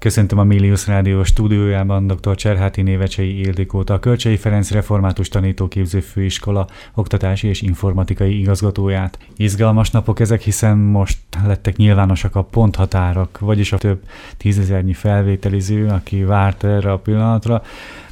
Köszöntöm a Milius Rádió stúdiójában dr. Cserháti Névecsei Ildikót, a Kölcsey Ferenc Református Tanítóképző Főiskola oktatási és informatikai igazgatóját. Izgalmas napok ezek, hiszen most lettek nyilvánosak a ponthatárok, vagyis a több tízezernyi felvételiző, aki várt erre a pillanatra,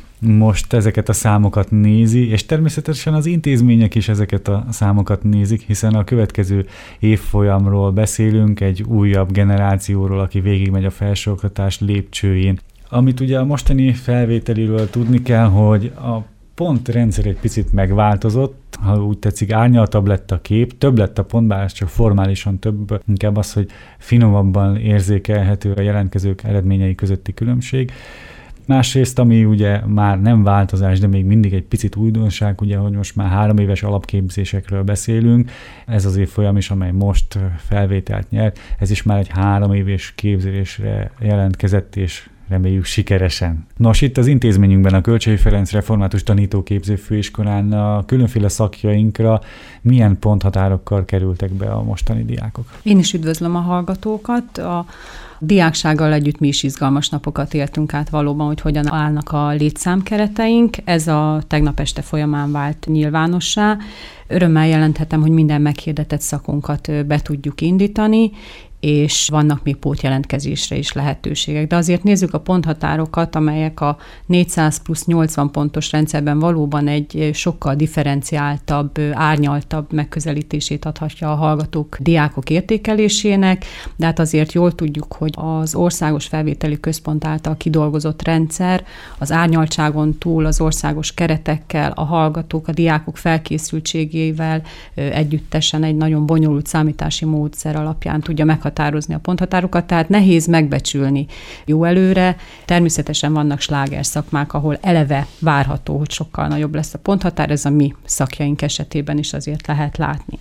most ezeket a számokat nézi, és természetesen az intézmények is ezeket a számokat nézik, hiszen a következő évfolyamról beszélünk, egy újabb generációról, aki végigmegy a felsőoktatás lépcsőjén. Amit ugye a mostani felvételiről tudni kell, hogy a pontrendszer egy picit megváltozott, ha úgy tetszik, árnyaltabb lett a kép, több lett a pont, bár ez csak formálisan több, inkább az, hogy finomabban érzékelhető a jelentkezők eredményei közötti különbség. Másrészt, ami ugye már nem változás, de még mindig egy picit újdonság, ugye, hogy most már 3 éves alapképzésekről beszélünk, ez az évfolyam is, amely most felvételt nyert, ez is már egy 3 éves képzésre jelentkezett, és reméljük sikeresen. Nos, itt az intézményünkben, a Kölcsey Ferenc Református Tanítóképző Főiskolán a különféle szakjainkra milyen ponthatárokkal kerültek be a mostani diákok? Én is üdvözlöm a hallgatókat. A diáksággal együtt mi is izgalmas napokat éltünk át valóban, hogy hogyan állnak a létszámkereteink. Ez a tegnap este folyamán vált nyilvánossá. Örömmel jelenthetem, hogy minden meghirdetett szakunkat be tudjuk indítani, és vannak még pótjelentkezésre is lehetőségek. De azért nézzük a ponthatárokat, amelyek a 400 plusz 80 pontos rendszerben valóban egy sokkal differenciáltabb, árnyaltabb megközelítését adhatja a hallgatók, diákok értékelésének, de hát azért jól tudjuk, hogy az Országos Felvételi Központ által kidolgozott rendszer az árnyaltságon túl az országos keretekkel, a hallgatók, a diákok felkészültségével együttesen egy nagyon bonyolult számítási módszer alapján tudja meghatározni a ponthatárokat, tehát nehéz megbecsülni jó előre. Természetesen vannak sláger szakmák, ahol eleve várható, hogy sokkal nagyobb lesz a ponthatár, ez a mi szakjaink esetében is azért lehet látni.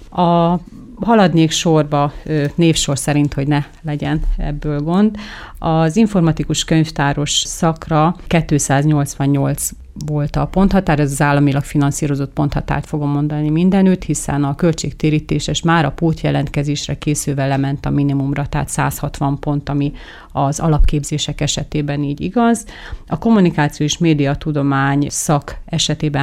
Haladnék sorba, névsor szerint, hogy ne legyen ebből gond. Az informatikus könyvtáros szakra 288 volt a ponthatár, ez az államilag finanszírozott ponthatárt fogom mondani mindenütt, hiszen a költségtérítéses már a pótjelentkezésre készülve lement a minimumra, tehát 160 pont, ami az alapképzések esetében így igaz. A kommunikáció és médiatudomány szak esetében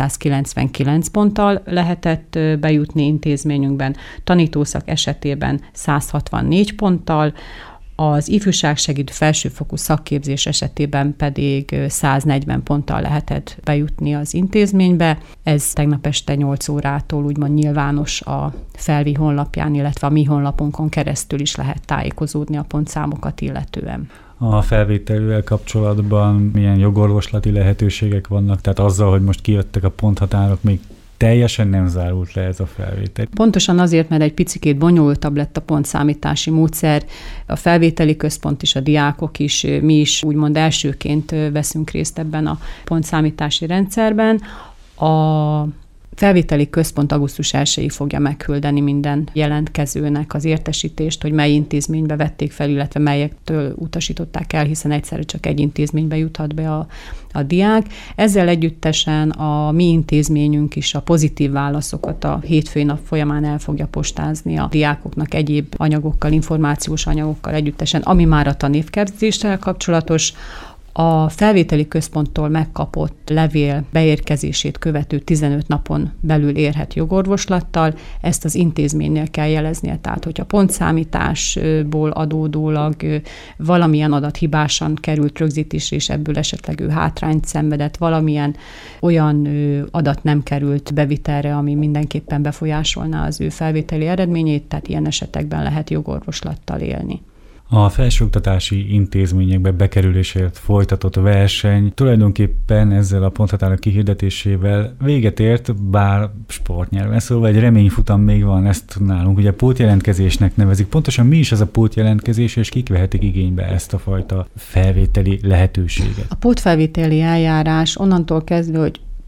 399 ponttal lehetett bejutni intézményünkben, tanítószak esetében 164 ponttal, az ifjúságsegítő felsőfokú szakképzés esetében pedig 140 ponttal lehetett bejutni az intézménybe. Ez tegnap este 8 órától úgymond nyilvános a Felvi honlapján, illetve a mi honlapunkon keresztül is lehet tájékozódni a pontszámokat illetően. A felvétellel kapcsolatban milyen jogorvoslati lehetőségek vannak? Tehát azzal, hogy most kijöttek a ponthatárok, még teljesen nem zárult le ez a felvétel. Pontosan azért, mert egy picikét bonyolultabb lett a pontszámítási módszer, a felvételi központ is, a diákok is, mi is úgymond elsőként veszünk részt ebben a pontszámítási rendszerben. A felvételi központ augusztus 1-ig fogja megküldeni minden jelentkezőnek az értesítést, hogy mely intézménybe vették fel, illetve melyektől utasították el, hiszen egyszerre csak egy intézménybe juthat be a diák. Ezzel együttesen a mi intézményünk is a pozitív válaszokat a hétfői nap folyamán el fogja postázni a diákoknak egyéb anyagokkal, információs anyagokkal együttesen, ami már a tanévképzéssel kapcsolatos. A felvételi központtól megkapott levél beérkezését követő 15 napon belül érhet jogorvoslattal, ezt az intézménynél kell jeleznie, tehát hogyha pontszámításból adódólag valamilyen adat hibásan került rögzítésre, és ebből esetleg ő hátrányt szenvedett, valamilyen olyan adat nem került bevitelre, ami mindenképpen befolyásolná az ő felvételi eredményét, tehát ilyen esetekben lehet jogorvoslattal élni. A felsőoktatási intézményekbe bekerülésért folytatott verseny tulajdonképpen ezzel a ponthatárok kihirdetésével véget ért, bár sportnyelven szólva egy reményfutam még van, ezt nálunk ugye pótjelentkezésnek nevezik. Pontosan mi is ez a pótjelentkezés, és kik vehetik igénybe ezt a fajta felvételi lehetőséget? A pótfelvételi eljárás onnantól kezdve, hogy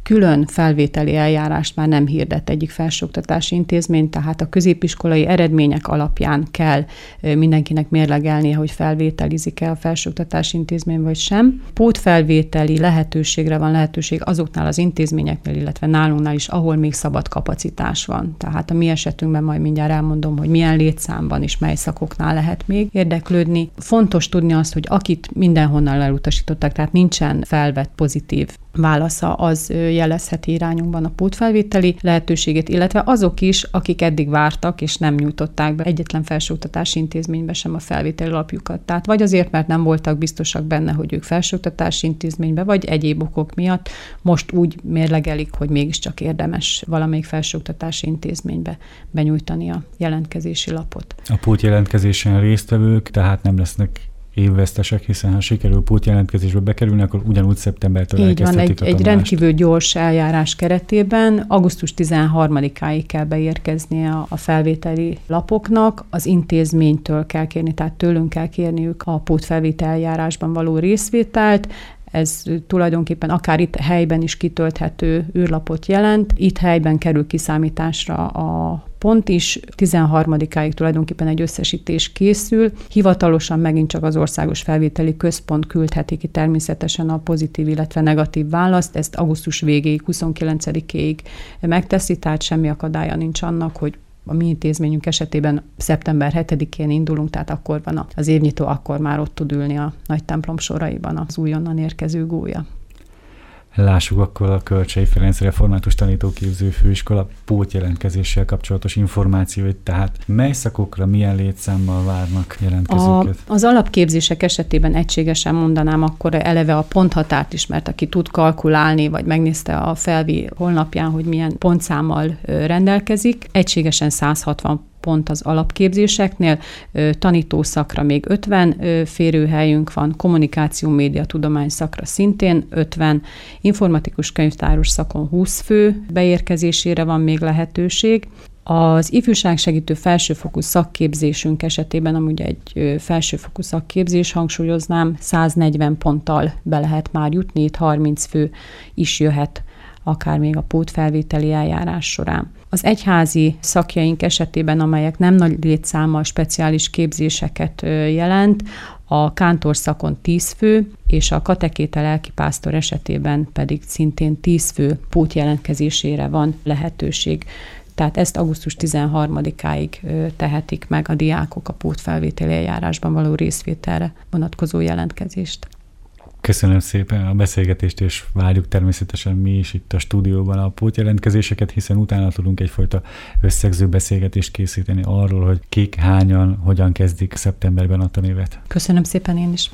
külön felvételi eljárást már nem hirdet egyik felsőoktatási intézmény, tehát a középiskolai eredmények alapján kell mindenkinek mérlegelnie, hogy felvételizik-e a felsőoktatási intézmény vagy sem. Pótfelvételi lehetőségre van lehetőség azoknál az intézményeknél, illetve nálunknál is, ahol még szabad kapacitás van. Tehát a mi esetünkben majd mindjárt elmondom, hogy milyen létszámban és mely szakoknál lehet még érdeklődni. Fontos tudni azt, hogy akit mindenhonnan elutasítottak, tehát nincsen felvett pozitív válasza, az jelezheti irányunkban a pótfelvételi lehetőségét, illetve azok is, akik eddig vártak, és nem nyújtották be egyetlen felsőoktatási intézménybe sem a felvételi alapjukat. Tehát vagy azért, mert nem voltak biztosak benne, hogy ők felsőoktatási intézménybe, vagy egyéb okok miatt most úgy mérlegelik, hogy mégiscsak érdemes valamelyik felsőoktatási intézménybe benyújtani a jelentkezési lapot. A pótjelentkezésen résztvevők tehát nem lesznek évvesztesek, hiszen ha sikerül pótjelentkezésbe bekerülni, akkor ugyanúgy szeptembertől elkezdhetik a tanulást. Egy rendkívül gyors eljárás keretében augusztus 13-áig kell beérkeznie a felvételi lapoknak, az intézménytől kell kérni, tehát tőlünk kell kérniük a pótfelvétel eljárásban való részvételt. Ez tulajdonképpen akár itt helyben is kitölthető űrlapot jelent. Itt helyben kerül kiszámításra a pont is, 13-áig tulajdonképpen egy összesítés készül. Hivatalosan megint csak az Országos Felvételi Központ küldheti ki természetesen a pozitív, illetve negatív választ. Ezt augusztus végéig, 29-ig megteszi, tehát semmi akadálya nincs annak, hogy a mi intézményünk esetében szeptember 7-én indulunk, tehát akkor van az évnyitó, akkor már ott tud ülni a nagy templom soraiban az újonnan érkező gólya. Lássuk akkor a Kölcsey Ferenc Református Tanítóképző Főiskola pótjelentkezéssel kapcsolatos információit, tehát mely szakokra milyen létszámmal várnak jelentkezőket? Az alapképzések esetében egységesen mondanám akkor eleve a ponthatárt is, mert aki tud kalkulálni, vagy megnézte a Felvi honlapján, hogy milyen pontszámmal rendelkezik, egységesen 160 pont az alapképzéseknél, tanítószakra még 50 férőhelyünk van, kommunikáció, média, tudomány szakra szintén 50, informatikus könyvtáros szakon 20 fő beérkezésére van még lehetőség. Az ifjúságsegítő felsőfokú szakképzésünk esetében, amúgy egy felsőfokú szakképzés, hangsúlyoznám, 140 ponttal be lehet már jutni, itt 30 fő is jöhet akár még a pótfelvételi eljárás során. Az egyházi szakjaink esetében, amelyek nem nagy létszámmal speciális képzéseket jelent, a kántor szakon 10 fő, és a katekéta lelkipásztor esetében pedig szintén 10 fő pótjelentkezésére van lehetőség. Tehát ezt augusztus 13-áig tehetik meg a diákok a pótfelvételi eljárásban való részvételre vonatkozó jelentkezést. Köszönöm szépen a beszélgetést, és várjuk természetesen mi is itt a stúdióban a pótjelentkezéseket, hiszen utána tudunk egyfajta összegző beszélgetést készíteni arról, hogy kik, hányan, hogyan kezdik szeptemberben a tanévet. Köszönöm szépen én is.